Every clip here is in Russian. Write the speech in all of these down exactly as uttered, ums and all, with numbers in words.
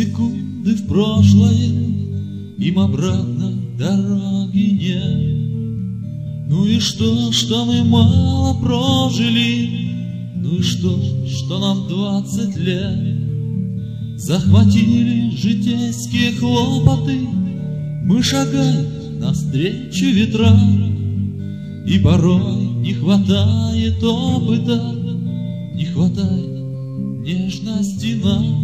секунды в прошлое, им обратно дороги нет. Ну и что, что мы мало прожили? Ну и что, что нам двадцать лет? Захватили житейские хлопоты, мы шагаем навстречу ветрам, и порой не хватает опыта, не хватает нежности нам.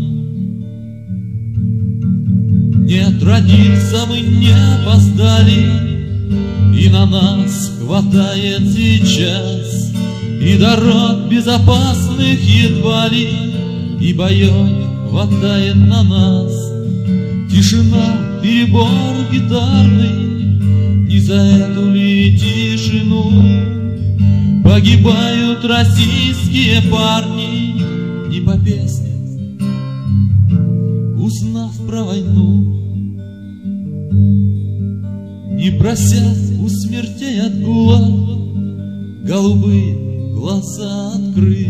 Нет, родиться мы не опоздали, и на нас хватает сейчас и дорог безопасных едва ли, и боев хватает на нас. Тишина, перебор гитарный, не за эту ли тишину погибают российские парни, не по песне, узнав про войну. Не просят у смертей от гула, голубые глаза открыт,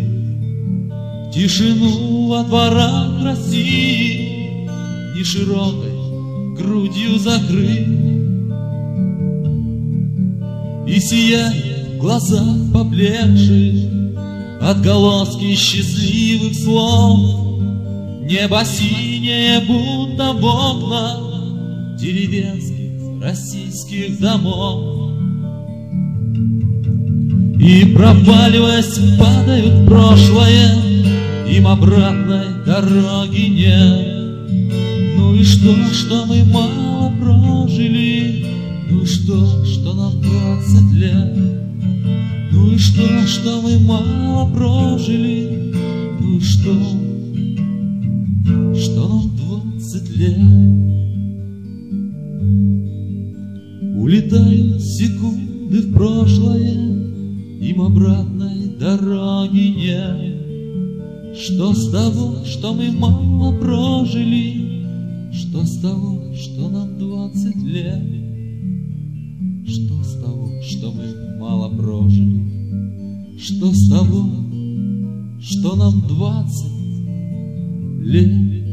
тишину во дворах России не широкой грудью закрыт. И сияет в глазах поблекших отголоски счастливых слов, небо синее, будто в окна деревенских российских домов. И проваливаясь, падают в прошлое, им обратной дороги нет. Ну и что, что мы мало прожили? Ну и что, что нам двадцать лет? Ну и что, что мы мало прожили? Ну и что, что нам двадцать лет? Улетают секунды в прошлое, им обратной дороги нет. Что с того, что мы мало прожили? Что с того, что нам двадцать лет? Что с того, что мы мало прожили? Что с того, что нам двадцать лет?